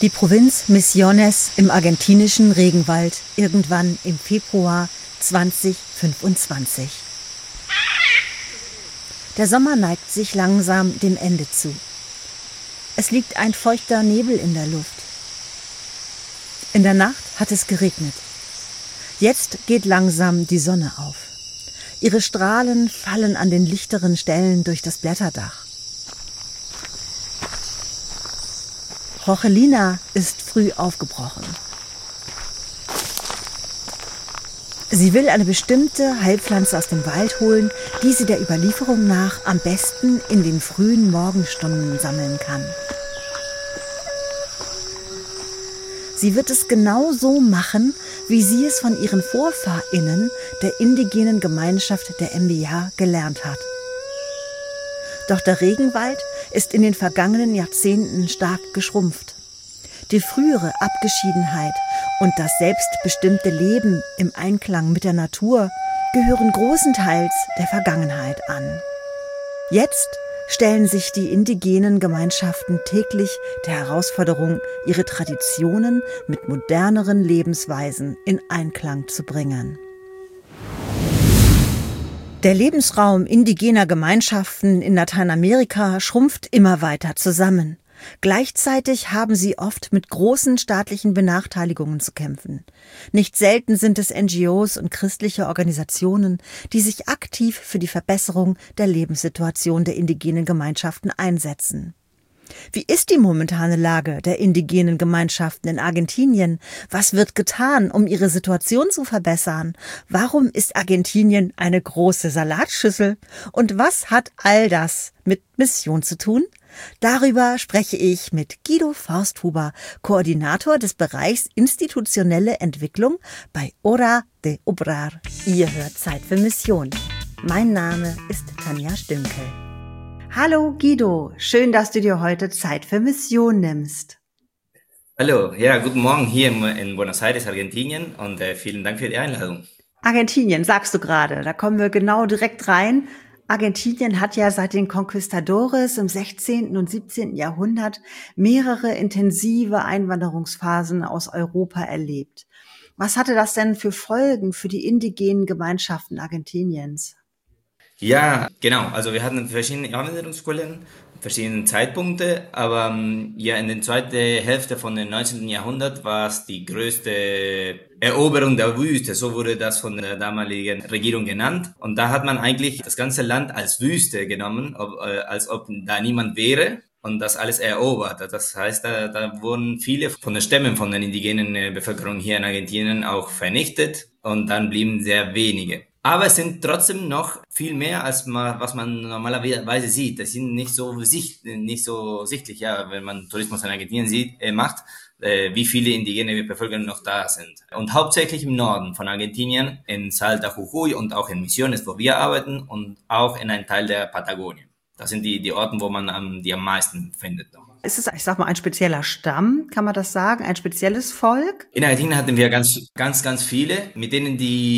Die Provinz Misiones im argentinischen Regenwald, irgendwann im Februar 2025. Der Sommer neigt sich langsam dem Ende zu. Es liegt ein feuchter Nebel in der Luft. In der Nacht hat es geregnet. Jetzt geht langsam die Sonne auf. Ihre Strahlen fallen an den lichteren Stellen durch das Blätterdach. Jorgelina ist früh aufgebrochen. Sie will eine bestimmte Heilpflanze aus dem Wald holen, die sie der Überlieferung nach am besten in den frühen Morgenstunden sammeln kann. Sie wird es genau so machen, wie sie es von ihren VorfahrInnen der indigenen Gemeinschaft der Mbiya gelernt hat. Doch der Regenwald ist in den vergangenen Jahrzehnten stark geschrumpft. Die frühere Abgeschiedenheit und das selbstbestimmte Leben im Einklang mit der Natur gehören großenteils der Vergangenheit an. Jetzt stellen sich die indigenen Gemeinschaften täglich der Herausforderung, ihre Traditionen mit moderneren Lebensweisen in Einklang zu bringen. Der Lebensraum indigener Gemeinschaften in Lateinamerika schrumpft immer weiter zusammen. Gleichzeitig haben sie oft mit großen staatlichen Benachteiligungen zu kämpfen. Nicht selten sind es NGOs und christliche Organisationen, die sich aktiv für die Verbesserung der Lebenssituation der indigenen Gemeinschaften einsetzen. Wie ist die momentane Lage der indigenen Gemeinschaften in Argentinien? Was wird getan, um ihre Situation zu verbessern? Warum ist Argentinien eine große Salatschüssel? Und was hat all das mit Mission zu tun? Darüber spreche ich mit Guido Forsthuber, Koordinator des Bereichs Institutionelle Entwicklung bei Hora de Obrar. Ihr hört Zeit für Mission. Mein Name ist Tanja Stünkel. Hallo Guido, schön, dass du dir heute Zeit für Mission nimmst. Hallo, ja, guten Morgen hier in Buenos Aires, Argentinien und vielen Dank für die Einladung. Argentinien, sagst du gerade, da kommen wir genau direkt rein. Argentinien hat ja seit den Conquistadores im 16. und 17. Jahrhundert mehrere intensive Einwanderungsphasen aus Europa erlebt. Was hatte das denn für Folgen für die indigenen Gemeinschaften Argentiniens? Ja, genau. Also wir hatten verschiedene Einwanderungsquellen, verschiedene Zeitpunkte, aber ja, in der zweiten Hälfte von dem 19. Jahrhundert war es die größte Eroberung der Wüste, so wurde das von der damaligen Regierung genannt. Und da hat man eigentlich das ganze Land als Wüste genommen, als ob da niemand wäre und das alles erobert. Das heißt, da wurden viele von den Stämmen von der indigenen Bevölkerung hier in Argentinien auch vernichtet und dann blieben sehr wenige. Aber es sind trotzdem noch viel mehr, als was man normalerweise sieht. Das sind nicht so sichtlich, ja, wenn man Tourismus in Argentinien macht, wie viele indigene Bevölkerung noch da sind. Und hauptsächlich im Norden von Argentinien, in Salta, Jujuy und auch in Misiones, wo wir arbeiten, und auch in einem Teil der Patagonien. Das sind die Orte, wo man die am meisten findet noch. Ist es, ich sag mal, ein spezieller Stamm, kann man das sagen? Ein spezielles Volk? In Argentinien hatten wir ganz viele, mit denen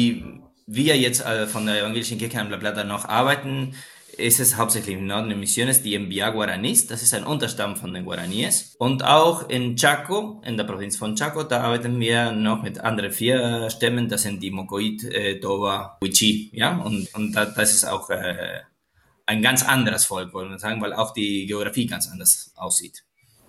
wir jetzt von der evangelischen Kirche in La Plata noch arbeiten, ist es hauptsächlich im Norden in Misiones die Mbiya Guaranis. Das ist ein Unterstamm von den Guaraníes. Und auch in Chaco, in der Provinz von Chaco, da arbeiten wir noch mit anderen 4 Stämmen. Das sind die Mocoit, Toba, Huichi. Ja? Und das ist auch ein ganz anderes Volk, wollen wir sagen, weil auch die Geografie ganz anders aussieht.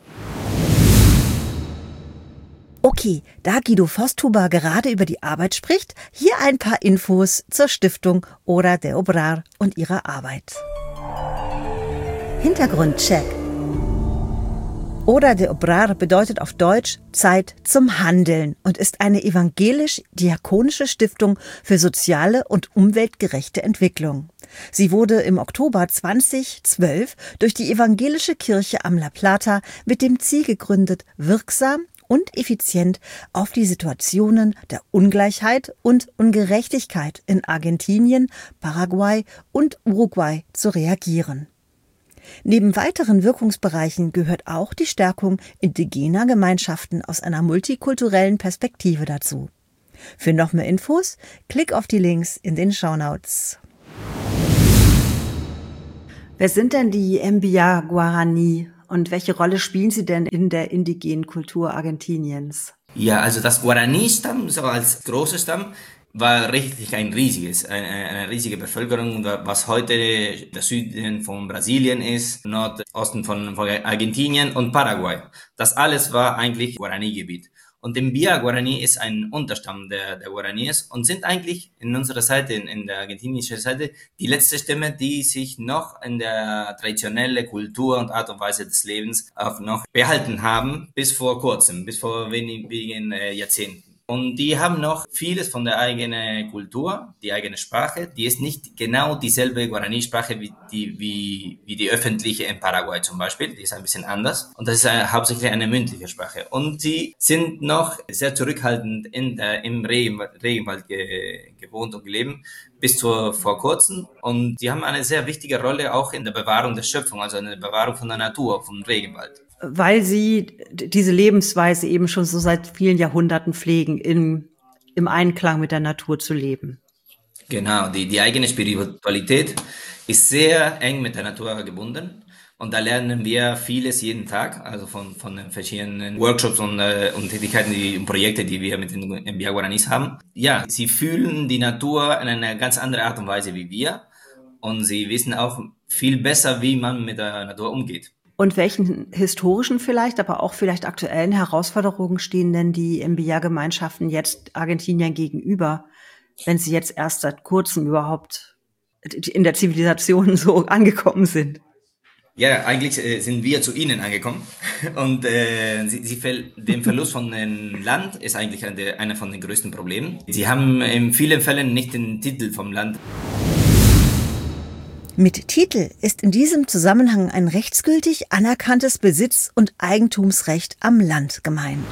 Okay, da Guido Forsthuber gerade über die Arbeit spricht, hier ein paar Infos zur Stiftung Hora de Obrar und ihrer Arbeit. Hintergrundcheck. Hora de Obrar bedeutet auf Deutsch Zeit zum Handeln und ist eine evangelisch-diakonische Stiftung für soziale und umweltgerechte Entwicklung. Sie wurde im Oktober 2012 durch die evangelische Kirche am La Plata mit dem Ziel gegründet, wirksam und effizient auf die Situationen der Ungleichheit und Ungerechtigkeit in Argentinien, Paraguay und Uruguay zu reagieren. Neben weiteren Wirkungsbereichen gehört auch die Stärkung indigener Gemeinschaften aus einer multikulturellen Perspektive dazu. Für noch mehr Infos, klick auf die Links in den Shownotes. Wer sind denn die Mbiya Guarani Und welche Rolle spielen sie denn in der indigenen Kultur Argentiniens? Ja, also das Guarani-Stamm, so als großer Stamm, war richtig eine riesige Bevölkerung, was heute der Süden von Brasilien ist, Nordosten von Argentinien und Paraguay. Das alles war eigentlich Guarani-Gebiet. Und Mbia Guarani ist ein Unterstamm der Guaraníes und sind eigentlich in unserer Seite, in der argentinischen Seite, die letzte Stimme, die sich noch in der traditionellen Kultur und Art und Weise des Lebens auch noch behalten haben, bis vor kurzem, bis vor wenigen Jahrzehnten. Und die haben noch vieles von der eigenen Kultur, die eigene Sprache. Die ist nicht genau dieselbe Guarani-Sprache wie die öffentliche in Paraguay zum Beispiel. Die ist ein bisschen anders. Und das ist hauptsächlich eine mündliche Sprache. Und sie sind noch sehr zurückhaltend im Regenwald gewohnt und gelebt bis vor kurzem. Und sie haben eine sehr wichtige Rolle auch in der Bewahrung der Schöpfung, also in der Bewahrung von der Natur, vom Regenwald. Weil sie diese Lebensweise eben schon so seit vielen Jahrhunderten pflegen, im Einklang mit der Natur zu leben. Genau, die eigene Spiritualität ist sehr eng mit der Natur gebunden. Und da lernen wir vieles jeden Tag, also von den verschiedenen Workshops und Tätigkeiten und Projekten, die wir mit den Mbia Guaranis haben. Ja, sie fühlen die Natur in einer ganz anderen Art und Weise wie wir. Und sie wissen auch viel besser, wie man mit der Natur umgeht. Und welchen historischen vielleicht, aber auch vielleicht aktuellen Herausforderungen stehen denn die Mbia-Gemeinschaften jetzt Argentinien gegenüber, wenn sie jetzt erst seit kurzem überhaupt in der Zivilisation so angekommen sind? Ja, eigentlich sind wir zu ihnen angekommen und den Verlust von dem Land ist eigentlich einer von den größten Problemen. Sie haben in vielen Fällen nicht den Titel vom Land. Mit Titel ist in diesem Zusammenhang ein rechtsgültig anerkanntes Besitz- und Eigentumsrecht am Land gemeint.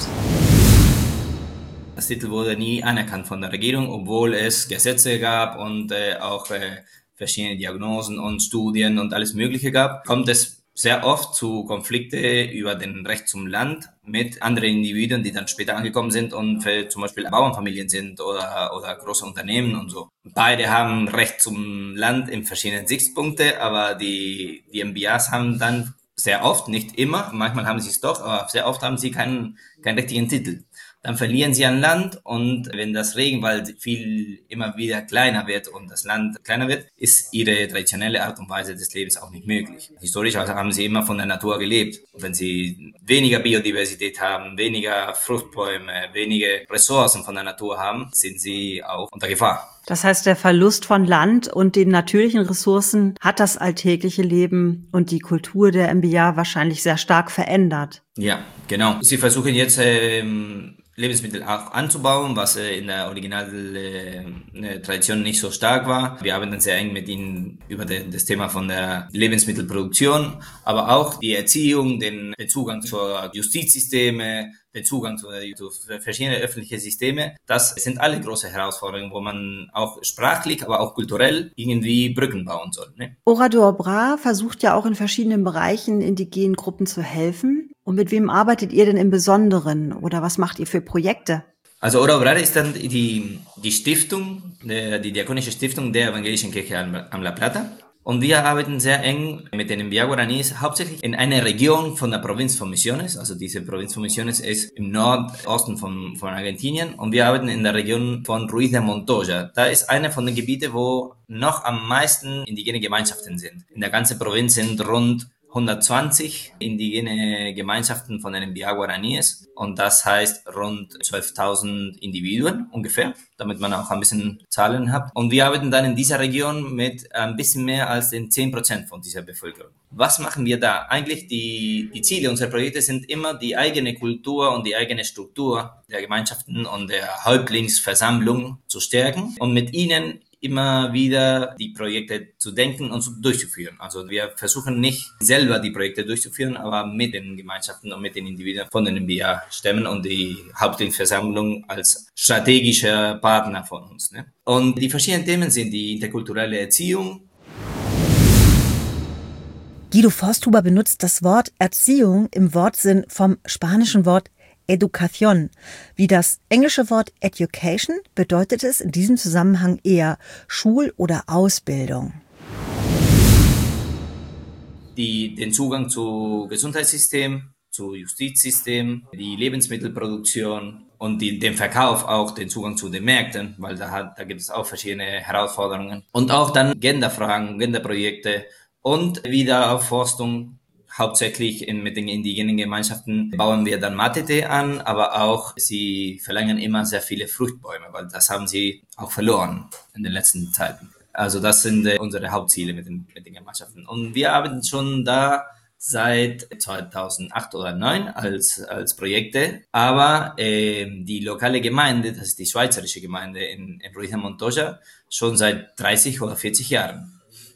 Das Titel wurde nie anerkannt von der Regierung, obwohl es Gesetze gab und auch verschiedene Diagnosen und Studien und alles Mögliche gab. Kommt es sehr oft zu Konflikte über den Recht zum Land mit anderen Individuen, die dann später angekommen sind und zum Beispiel Bauernfamilien sind oder große Unternehmen und so. Beide haben Recht zum Land in verschiedenen Sichtpunkten, aber die MBAs haben dann sehr oft, nicht immer, manchmal haben sie es doch, aber sehr oft haben sie keinen richtigen Titel. Dann verlieren sie an Land und wenn das Regenwald immer wieder kleiner wird und das Land kleiner wird, ist ihre traditionelle Art und Weise des Lebens auch nicht möglich. Historisch haben sie immer von der Natur gelebt. Wenn sie weniger Biodiversität haben, weniger Fruchtbäume, weniger Ressourcen von der Natur haben, sind sie auch unter Gefahr. Das heißt, der Verlust von Land und den natürlichen Ressourcen hat das alltägliche Leben und die Kultur der Mbia wahrscheinlich sehr stark verändert. Ja, genau. Sie versuchen jetzt Lebensmittel auch anzubauen, was in der Tradition nicht so stark war. Wir arbeiten sehr eng mit ihnen über das Thema von der Lebensmittelproduktion, aber auch die Erziehung, den Zugang zur Justizsysteme, den Zugang zu verschiedenen öffentlichen Systeme. Das sind alle große Herausforderungen, wo man auch sprachlich, aber auch kulturell irgendwie Brücken bauen soll. Ne? Orador Bra versucht ja auch in verschiedenen Bereichen indigenen Gruppen zu helfen. Und mit wem arbeitet ihr denn im Besonderen oder was macht ihr für Projekte? Also Orador Bra ist dann die Stiftung, die diakonische Stiftung der Evangelischen Kirche am La Plata. Und wir arbeiten sehr eng mit den Mbia Guaranis, hauptsächlich in einer Region von der Provinz von Misiones. Also diese Provinz von Misiones ist im Nordosten von Argentinien. Und wir arbeiten in der Region von Ruiz de Montoya. Da ist einer von den Gebieten, wo noch am meisten indigene Gemeinschaften sind. In der ganzen Provinz sind rund 120 indigene Gemeinschaften von den Mbia Guaranis und das heißt rund 12.000 Individuen ungefähr, damit man auch ein bisschen Zahlen hat. Und wir arbeiten dann in dieser Region mit ein bisschen mehr als den 10% von dieser Bevölkerung. Was machen wir da? Eigentlich die Ziele unserer Projekte sind immer die eigene Kultur und die eigene Struktur der Gemeinschaften und der Häuptlingsversammlung zu stärken und mit ihnen immer wieder die Projekte zu denken und durchzuführen. Also wir versuchen nicht selber die Projekte durchzuführen, aber mit den Gemeinschaften und mit den Individuen von den Mbia-Stämmen und die Hauptversammlung als strategischer Partner von uns. Ne? Und die verschiedenen Themen sind die interkulturelle Erziehung. Guido Forsthuber benutzt das Wort Erziehung im Wortsinn vom spanischen Wort Educación. Wie das englische Wort Education bedeutet es in diesem Zusammenhang eher Schul- oder Ausbildung. den Zugang zu Gesundheitssystem, zu Justizsystem, die Lebensmittelproduktion und den Verkauf auch, den Zugang zu den Märkten, weil da gibt es auch verschiedene Herausforderungen. Und auch dann Genderfragen, Genderprojekte und Wiederaufforstung. Hauptsächlich mit den indigenen Gemeinschaften bauen wir dann Matete an, aber auch sie verlängern immer sehr viele Fruchtbäume, weil das haben sie auch verloren in den letzten Zeiten. Also das sind unsere Hauptziele mit den Gemeinschaften. Und wir arbeiten schon da seit 2008 oder 2009 als Projekte, aber die lokale Gemeinde, das ist die schweizerische Gemeinde in Ruiz de Montoya, schon seit 30 oder 40 Jahren.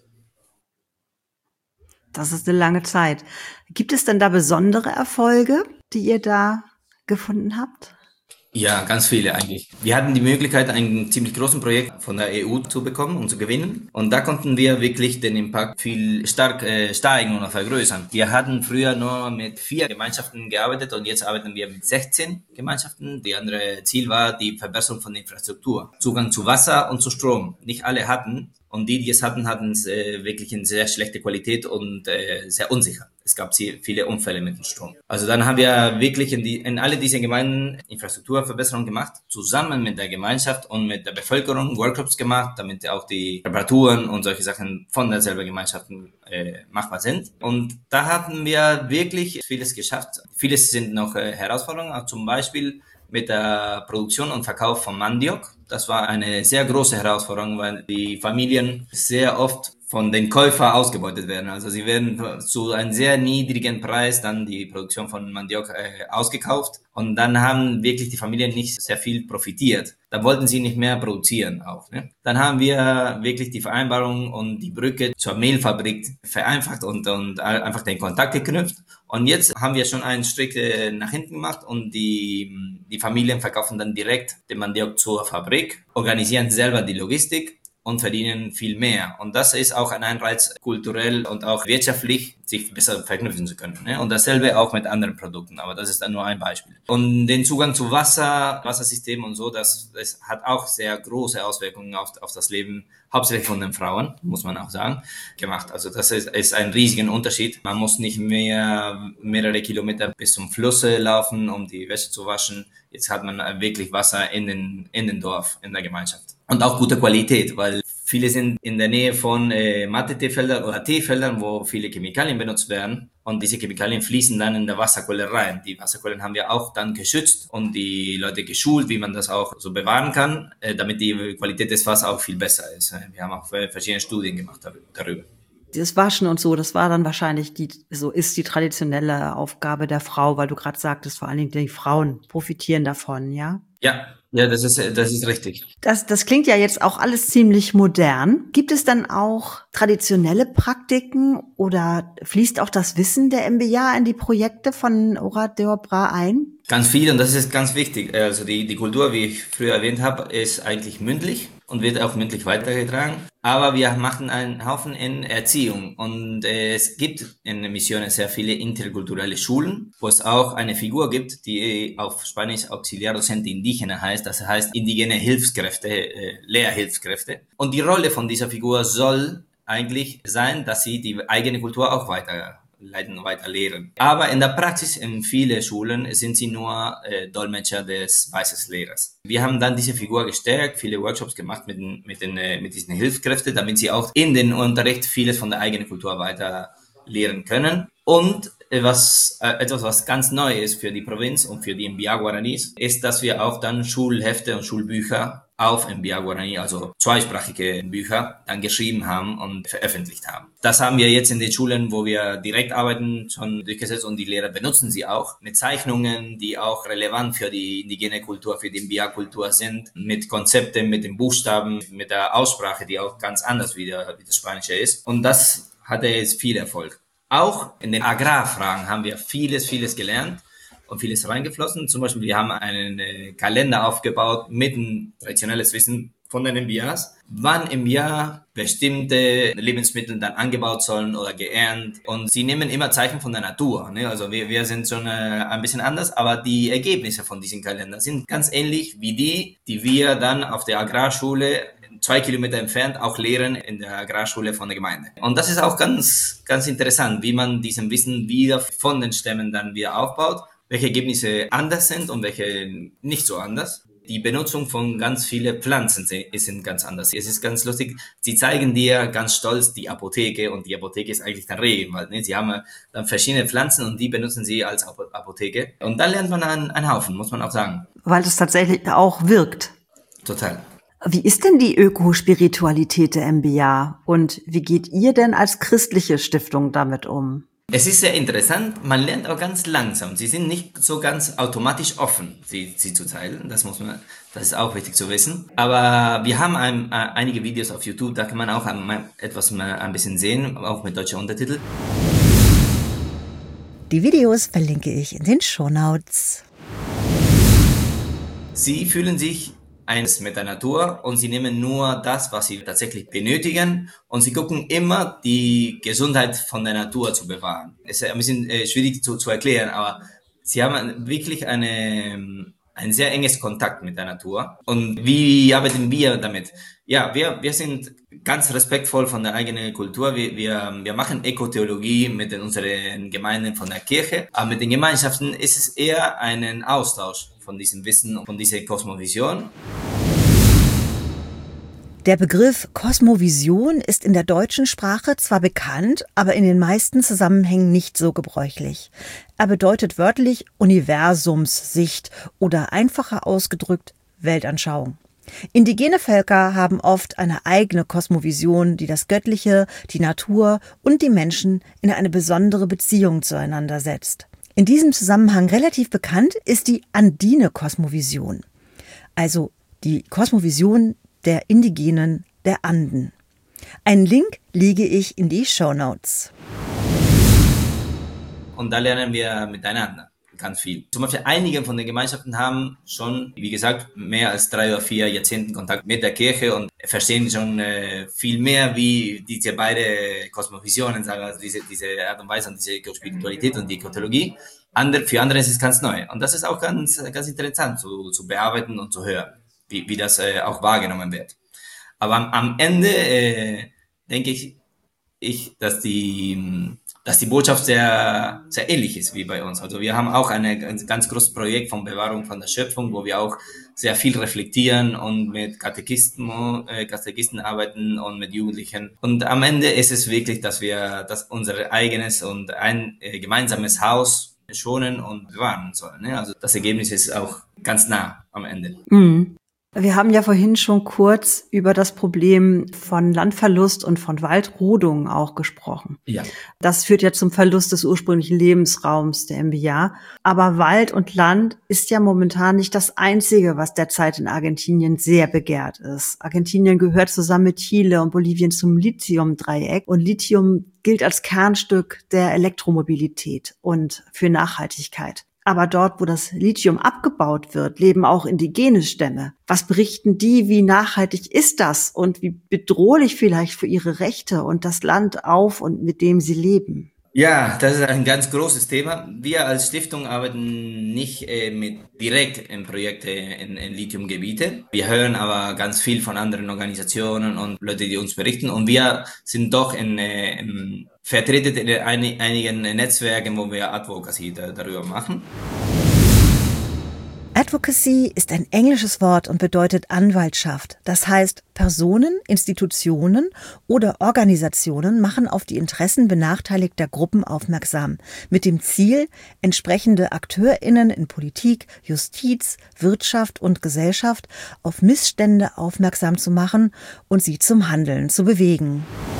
Das ist eine lange Zeit. Gibt es denn da besondere Erfolge, die ihr da gefunden habt? Ja, ganz viele eigentlich. Wir hatten die Möglichkeit, ein ziemlich großes Projekt von der EU zu bekommen und zu gewinnen. Und da konnten wir wirklich den Impact viel stark steigen oder vergrößern. Wir hatten früher nur mit 4 Gemeinschaften gearbeitet und jetzt arbeiten wir mit 16 Gemeinschaften. Die andere Ziel war die Verbesserung von der Infrastruktur. Zugang zu Wasser und zu Strom. Nicht alle hatten. Und die es hatten, hatten es wirklich eine sehr schlechte Qualität und sehr unsicher. Es gab viele Unfälle mit dem Strom. Also dann haben wir wirklich in alle diese Gemeinden Infrastrukturverbesserungen gemacht, zusammen mit der Gemeinschaft und mit der Bevölkerung Workshops gemacht, damit auch die Reparaturen und solche Sachen von derselben Gemeinschaft machbar sind. Und da haben wir wirklich vieles geschafft. Vieles sind noch Herausforderungen, auch zum Beispiel mit der Produktion und Verkauf von Mandiok. Das war eine sehr große Herausforderung, weil die Familien sehr oft von den Käufern ausgebeutet werden. Also sie werden zu einem sehr niedrigen Preis dann die Produktion von Mandiok ausgekauft und dann haben wirklich die Familien nicht sehr viel profitiert. Da wollten sie nicht mehr produzieren auch. Ne? Dann haben wir wirklich die Vereinbarung und die Brücke zur Mehlfabrik vereinfacht und einfach den Kontakt geknüpft. Und jetzt haben wir schon einen Schritt nach hinten gemacht und die Familien verkaufen dann direkt den Mandiok zur Fabrik, organisieren selber die Logistik und verdienen viel mehr. Und das ist auch ein Anreiz, kulturell und auch wirtschaftlich sich besser verknüpfen zu können. Ne? Und dasselbe auch mit anderen Produkten, aber das ist dann nur ein Beispiel. Und den Zugang zu Wassersystem und so, das hat auch sehr große Auswirkungen auf das Leben, hauptsächlich von den Frauen, muss man auch sagen, gemacht. Also das ist ein riesiger Unterschied. Man muss nicht mehr mehrere Kilometer bis zum Flusse laufen, um die Wäsche zu waschen. Jetzt hat man wirklich Wasser in den Dorf, in der Gemeinschaft. Und auch gute Qualität, weil viele sind in der Nähe von Matete-Feldern oder Teefeldern, wo viele Chemikalien benutzt werden. Und diese Chemikalien fließen dann in der Wasserquelle rein. Die Wasserquellen haben wir auch dann geschützt und die Leute geschult, wie man das auch so bewahren kann, damit die Qualität des Wassers auch viel besser ist. Wir haben auch verschiedene Studien gemacht darüber. Das Waschen und so, das war dann wahrscheinlich ist die traditionelle Aufgabe der Frau, weil du gerade sagtest, vor allen Dingen die Frauen profitieren davon, ja? Ja, das ist richtig. Das klingt ja jetzt auch alles ziemlich modern. Gibt es dann auch traditionelle Praktiken oder fließt auch das Wissen der MBA in die Projekte von Horace de Obra ein? Ganz viel und das ist ganz wichtig. Also die Kultur, wie ich früher erwähnt habe, ist eigentlich mündlich und wird auch mündlich weitergetragen. Aber wir machen einen Haufen in Erziehung und es gibt in Misiones sehr viele interkulturelle Schulen, wo es auch eine Figur gibt, die auf Spanisch Auxiliar Docente Indígena heißt. Das heißt indigene Hilfskräfte, Lehrhilfskräfte. Und die Rolle von dieser Figur soll eigentlich sein, dass sie die eigene Kultur auch weiterleiten, weiter lehren. Aber in der Praxis in vielen Schulen sind sie nur Dolmetscher des weißen Lehrers. Wir haben dann diese Figur gestärkt, viele Workshops gemacht mit diesen Hilfskräften, damit sie auch in den Unterricht vieles von der eigenen Kultur weiter lehren können. Und etwas, was ganz neu ist für die Provinz und für die Mbiá Guaranis, ist, dass wir auch dann Schulhefte und Schulbücher auf Mbiá Guarani, also zweisprachige Bücher, dann geschrieben haben und veröffentlicht haben. Das haben wir jetzt in den Schulen, wo wir direkt arbeiten, schon durchgesetzt und die Lehrer benutzen sie auch mit Zeichnungen, die auch relevant für die indigene Kultur, für die Mbiá-Kultur sind, mit Konzepten, mit den Buchstaben, mit der Aussprache, die auch ganz anders wie das Spanische ist. Und das hatte jetzt viel Erfolg. Auch in den Agrarfragen haben wir vieles gelernt und vieles reingeflossen. Zum Beispiel, wir haben einen Kalender aufgebaut mit ein traditionelles Wissen von den Mbiás, wann im Jahr bestimmte Lebensmittel dann angebaut sollen oder geerntet. Und sie nehmen immer Zeichen von der Natur. Ne? Also wir sind schon ein bisschen anders, aber die Ergebnisse von diesem Kalender sind ganz ähnlich wie die wir dann auf der Agrarschule 2 Kilometer entfernt auch lehren in der Agrarschule von der Gemeinde. Und das ist auch ganz, ganz interessant, wie man diesen Wissen wieder von den Stämmen dann wieder aufbaut, welche Ergebnisse anders sind und welche nicht so anders. Die Benutzung von ganz vielen Pflanzen sind ganz anders. Es ist ganz lustig. Sie zeigen dir ganz stolz die Apotheke und die Apotheke ist eigentlich der Regenwald. Ne? Sie haben dann verschiedene Pflanzen und die benutzen sie als Apotheke. Und da lernt man einen Haufen, muss man auch sagen. Weil es tatsächlich auch wirkt. Total. Wie ist denn die Ökospiritualität der MBA und wie geht ihr denn als christliche Stiftung damit um? Es ist sehr interessant, man lernt auch ganz langsam. Sie sind nicht so ganz automatisch offen, sie zu teilen. Das ist auch wichtig zu wissen. Aber wir haben einige Videos auf YouTube, da kann man auch ein bisschen sehen, auch mit deutschen Untertiteln. Die Videos verlinke ich in den Shownotes. Sie fühlen sich eins mit der Natur und sie nehmen nur das, was sie tatsächlich benötigen und sie gucken immer, die Gesundheit von der Natur zu bewahren. Es ist ein bisschen schwierig zu erklären, aber sie haben wirklich ein sehr enges Kontakt mit der Natur. Und wie arbeiten wir damit? Ja, wir sind ganz respektvoll von der eigenen Kultur. Wir machen Ökotheologie mit unseren Gemeinden von der Kirche. Aber mit den Gemeinschaften ist es eher ein Austausch von diesem Wissen und von dieser Kosmovision. Der Begriff Kosmovision ist in der deutschen Sprache zwar bekannt, aber in den meisten Zusammenhängen nicht so gebräuchlich. Er bedeutet wörtlich Universumssicht oder einfacher ausgedrückt Weltanschauung. Indigene Völker haben oft eine eigene Kosmovision, die das Göttliche, die Natur und die Menschen in eine besondere Beziehung zueinander setzt. In diesem Zusammenhang relativ bekannt ist die andine Kosmovision, also die Kosmovision der Indigenen der Anden. Einen Link lege ich in die Shownotes. Und da lernen wir miteinander ganz viel. Zum Beispiel einige von den Gemeinschaften haben schon, wie gesagt, mehr als 3 oder 4 Jahrzehnten Kontakt mit der Kirche und verstehen schon viel mehr, wie diese beiden Kosmovisionen, sagen wir, also diese Art und Weise und diese Spiritualität und die Ökologie. Für andere ist es ganz neu. Und das ist auch ganz, ganz interessant zu bearbeiten und zu hören, wie das auch wahrgenommen wird. Aber am Ende denke ich, dass die Botschaft sehr, sehr ähnlich ist wie bei uns. Also wir haben auch ein ganz großes Projekt von Bewahrung von der Schöpfung, wo wir auch sehr viel reflektieren und mit Katechisten arbeiten und mit Jugendlichen. Und am Ende ist es wirklich, dass wir unser eigenes und ein gemeinsames Haus schonen und bewahren sollen. Ne? Also das Ergebnis ist auch ganz nah am Ende. Mhm. Wir haben ja vorhin schon kurz über das Problem von Landverlust und von Waldrodung auch gesprochen. Ja. Das führt ja zum Verlust des ursprünglichen Lebensraums der MBA. Aber Wald und Land ist ja momentan nicht das Einzige, was derzeit in Argentinien sehr begehrt ist. Argentinien gehört zusammen mit Chile und Bolivien zum Lithium-Dreieck und Lithium gilt als Kernstück der Elektromobilität und für Nachhaltigkeit. Aber dort, wo das Lithium abgebaut wird, leben auch indigene Stämme. Was berichten die, wie nachhaltig ist das und wie bedrohlich vielleicht für ihre Rechte und das Land auf und mit dem sie leben? Ja, das ist ein ganz großes Thema. Wir als Stiftung arbeiten nicht direkt in Projekte in Lithiumgebiete. Wir hören aber ganz viel von anderen Organisationen und Leute, die uns berichten. Und wir sind doch vertreten in einigen Netzwerken, wo wir Advocacy darüber machen. Advocacy ist ein englisches Wort und bedeutet Anwaltschaft. Das heißt, Personen, Institutionen oder Organisationen machen auf die Interessen benachteiligter Gruppen aufmerksam, mit dem Ziel, entsprechende AkteurInnen in Politik, Justiz, Wirtschaft und Gesellschaft auf Missstände aufmerksam zu machen und sie zum Handeln zu bewegen.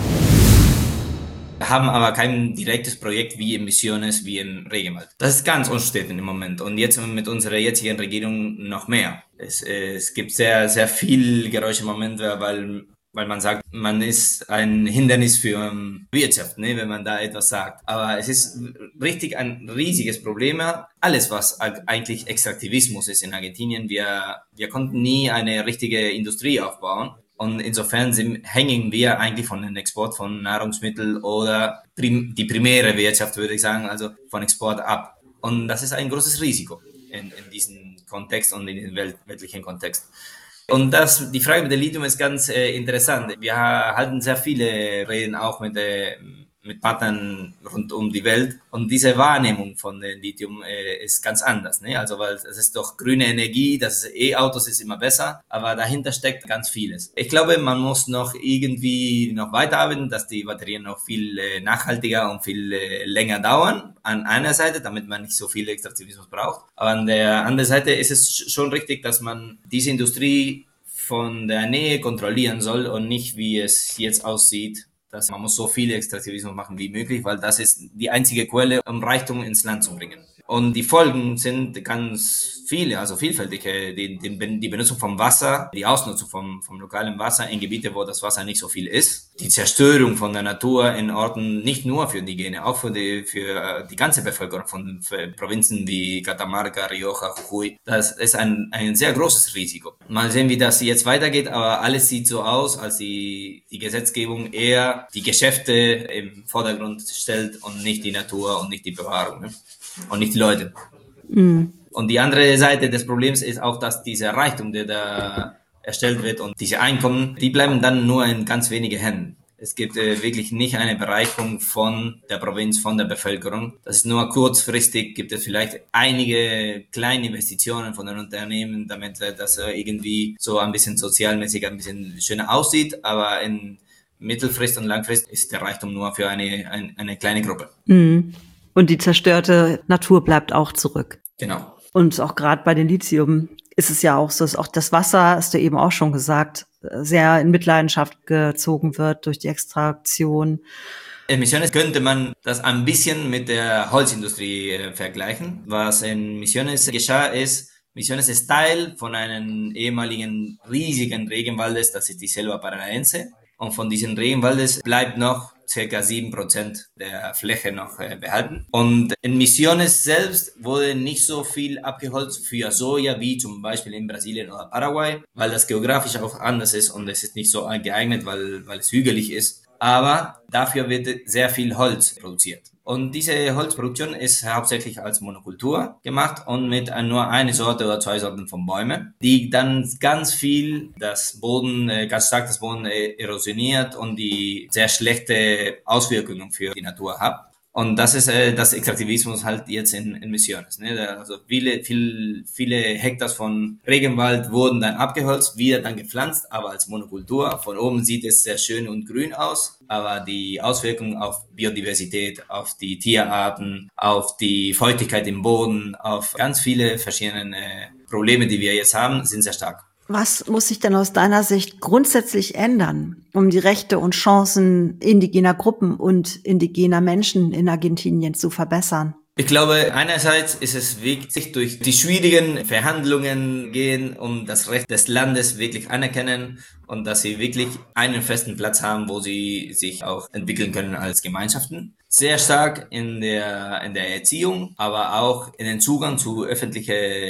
Haben aber kein direktes Projekt wie in Misiones, wie im Regenwald. Das ist ganz unsteten im Moment und jetzt mit unserer jetzigen Regierung noch mehr. Es gibt sehr, sehr viel Geräusche im Moment, weil man sagt, man ist ein Hindernis für Wirtschaft, ne, wenn man da etwas sagt. Aber es ist richtig ein riesiges Problem. Alles, was eigentlich Extraktivismus ist in Argentinien, wir konnten nie eine richtige Industrie aufbauen. Und insofern hängen wir eigentlich von dem Export von Nahrungsmitteln oder die primäre Wirtschaft, würde ich sagen, also von Export ab. Und das ist ein großes Risiko in diesem Kontext und in dem weltlichen Kontext. Und die Frage mit dem Lithium ist ganz interessant. Wir halten sehr viele Reden auch mit Partnern rund um die Welt. Und diese Wahrnehmung von Lithium ist ganz anders. Ne? Also, weil es ist doch grüne Energie, das ist E-Autos ist immer besser, aber dahinter steckt ganz vieles. Ich glaube, man muss noch irgendwie noch weiterarbeiten, dass die Batterien noch viel nachhaltiger und viel länger dauern. An einer Seite, damit man nicht so viel Extraktivismus braucht. Aber an der anderen Seite ist es schon richtig, dass man diese Industrie von der Nähe kontrollieren soll und nicht, wie es jetzt aussieht, dass man muss so viel Extraktivismus machen wie möglich, weil das ist die einzige Quelle, um Reichtum ins Land zu bringen. Und die Folgen sind ganz viele, also vielfältig. Die Benutzung vom Wasser, die Ausnutzung vom lokalen Wasser in Gebiete, wo das Wasser nicht so viel ist. Die Zerstörung von der Natur in Orten, nicht nur für Indigene, auch für die ganze Bevölkerung von Provinzen wie Catamarca, Rioja, Jujuy. Das ist ein sehr großes Risiko. Mal sehen, wie das jetzt weitergeht, aber alles sieht so aus, als die Gesetzgebung eher die Geschäfte im Vordergrund stellt und nicht die Natur und nicht die Bewahrung. Ne? Und nicht die Leute. Mhm. Und die andere Seite des Problems ist auch, dass dieser Reichtum, der da erstellt wird und diese Einkommen, die bleiben dann nur in ganz wenige Händen. Es gibt wirklich nicht eine Bereicherung von der Provinz, von der Bevölkerung. Das ist nur kurzfristig, gibt es vielleicht einige kleine Investitionen von den Unternehmen, damit das irgendwie so ein bisschen sozialmäßig ein bisschen schöner aussieht, aber in Mittelfrist und Langfrist ist der Reichtum nur für eine kleine Gruppe. Mhm. Und die zerstörte Natur bleibt auch zurück. Genau. Und auch gerade bei den Lithium ist es ja auch so, dass auch das Wasser, hast du eben auch schon gesagt, sehr in Mitleidenschaft gezogen wird durch die Extraktion. In Misiones könnte man das ein bisschen mit der Holzindustrie vergleichen. Was in Misiones geschah ist, Misiones ist Teil von einem ehemaligen riesigen Regenwaldes, das ist die Selva Paranaense. Und von diesem Regenwaldes bleibt noch circa 7% der Fläche noch behalten. Und in Misiones selbst wurde nicht so viel abgeholzt für Soja wie zum Beispiel in Brasilien oder Paraguay, weil das geografisch auch anders ist und es ist nicht so geeignet, weil es hügelig ist. Aber dafür wird sehr viel Holz produziert. Und diese Holzproduktion ist hauptsächlich als Monokultur gemacht und mit nur eine Sorte oder zwei Sorten von Bäumen, die dann ganz viel ganz stark das Boden erosioniert und die sehr schlechte Auswirkungen für die Natur hat. Und das ist das Extraktivismus halt jetzt in Misiones. Ne? Also viele Hektar von Regenwald wurden dann abgeholzt, wieder dann gepflanzt, aber als Monokultur. Von oben sieht es sehr schön und grün aus, aber die Auswirkungen auf Biodiversität, auf die Tierarten, auf die Feuchtigkeit im Boden, auf ganz viele verschiedene Probleme, die wir jetzt haben, sind sehr stark. Was muss sich denn aus deiner Sicht grundsätzlich ändern, um die Rechte und Chancen indigener Gruppen und indigener Menschen in Argentinien zu verbessern? Ich glaube, einerseits ist es wichtig, durch die schwierigen Verhandlungen gehen, um das Recht des Landes wirklich anerkennen und dass sie wirklich einen festen Platz haben, wo sie sich auch entwickeln können als Gemeinschaften. Sehr stark in der Erziehung, aber auch in den Zugang zu öffentlichen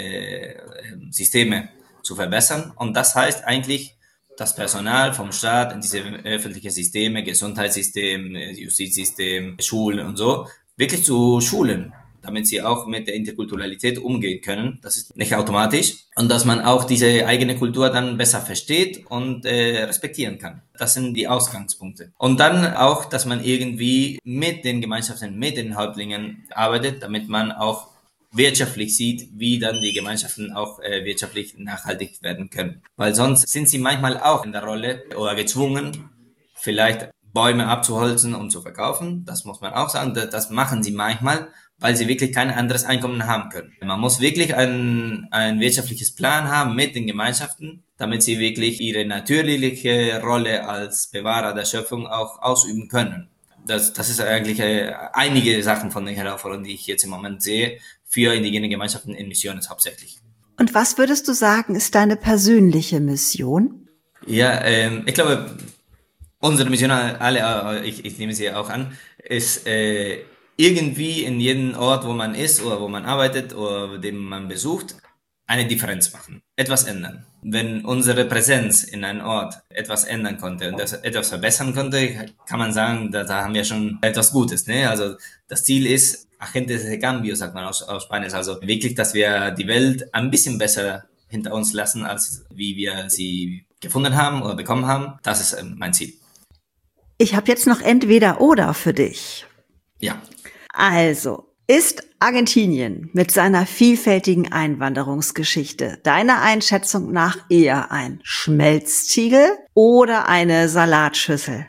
Systemen zu verbessern. Und das heißt eigentlich, das Personal vom Staat in diese öffentlichen Systeme, Gesundheitssystem, Justizsystem, Schulen und so, wirklich zu schulen, damit sie auch mit der Interkulturalität umgehen können. Das ist nicht automatisch. Und dass man auch diese eigene Kultur dann besser versteht und respektieren kann. Das sind die Ausgangspunkte. Und dann auch, dass man irgendwie mit den Gemeinschaften, mit den Häuptlingen arbeitet, damit man auch wirtschaftlich sieht, wie dann die Gemeinschaften auch wirtschaftlich nachhaltig werden können. Weil sonst sind sie manchmal auch in der Rolle oder gezwungen, vielleicht Bäume abzuholzen und zu verkaufen. Das muss man auch sagen. Das machen sie manchmal, weil sie wirklich kein anderes Einkommen haben können. Man muss wirklich ein wirtschaftliches Plan haben mit den Gemeinschaften, damit sie wirklich ihre natürliche Rolle als Bewahrer der Schöpfung auch ausüben können. Das ist eigentlich einige Sachen von den Herausforderungen, die ich jetzt im Moment sehe, für indigene Gemeinschaften in Misiones hauptsächlich. Und was würdest du sagen, ist deine persönliche Mission? Ja, ich glaube, unsere Mission, ich nehme sie auch an, ist irgendwie in jedem Ort, wo man ist oder wo man arbeitet oder den man besucht, eine Differenz machen, etwas ändern. Wenn unsere Präsenz in einem Ort etwas ändern konnte und das etwas verbessern konnte, kann man sagen, da haben wir schon etwas Gutes. Ne? Also das Ziel ist, Agentes de Cambio, sagt man aus Spanisch, also wirklich, dass wir die Welt ein bisschen besser hinter uns lassen, als wie wir sie gefunden haben oder bekommen haben. Das ist mein Ziel. Ich habe jetzt noch entweder oder für dich. Ja. Also, ist Argentinien mit seiner vielfältigen Einwanderungsgeschichte deiner Einschätzung nach eher ein Schmelztiegel oder eine Salatschüssel?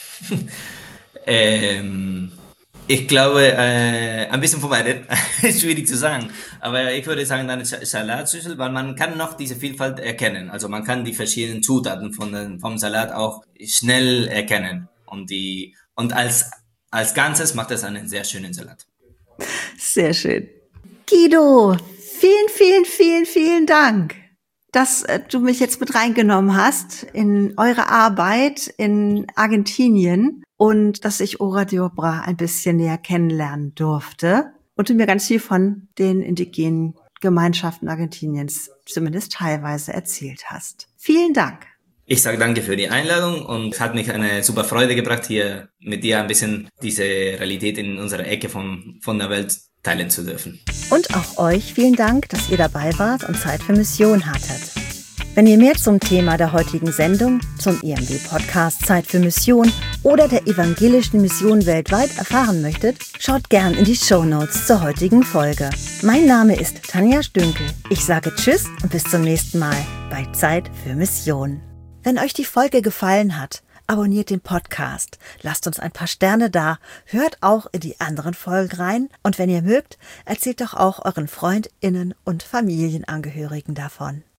Ich glaube, ein bisschen von beiden. Ist schwierig zu sagen. Aber ich würde sagen, eine Salatschüssel, weil man kann noch diese Vielfalt erkennen. Also man kann die verschiedenen Zutaten vom Salat auch schnell erkennen. Und als Ganzes macht es einen sehr schönen Salat. Sehr schön. Guido, vielen Dank, dass du mich jetzt mit reingenommen hast in eure Arbeit in Argentinien und dass ich Hora de Obra ein bisschen näher kennenlernen durfte und du mir ganz viel von den indigenen Gemeinschaften Argentiniens zumindest teilweise erzählt hast. Vielen Dank. Ich sage danke für die Einladung und es hat mich eine super Freude gebracht, hier mit dir ein bisschen diese Realität in unserer Ecke von der Welt teilen zu dürfen. Und auch euch vielen Dank, dass ihr dabei wart und Zeit für Mission hattet. Wenn ihr mehr zum Thema der heutigen Sendung, zum EMW-Podcast Zeit für Mission oder der evangelischen Mission weltweit erfahren möchtet, schaut gern in die Shownotes zur heutigen Folge. Mein Name ist Tanja Stünkel. Ich sage Tschüss und bis zum nächsten Mal bei Zeit für Mission. Wenn euch die Folge gefallen hat, abonniert den Podcast, lasst uns ein paar Sterne da, hört auch in die anderen Folgen rein und wenn ihr mögt, erzählt doch auch euren FreundInnen und Familienangehörigen davon.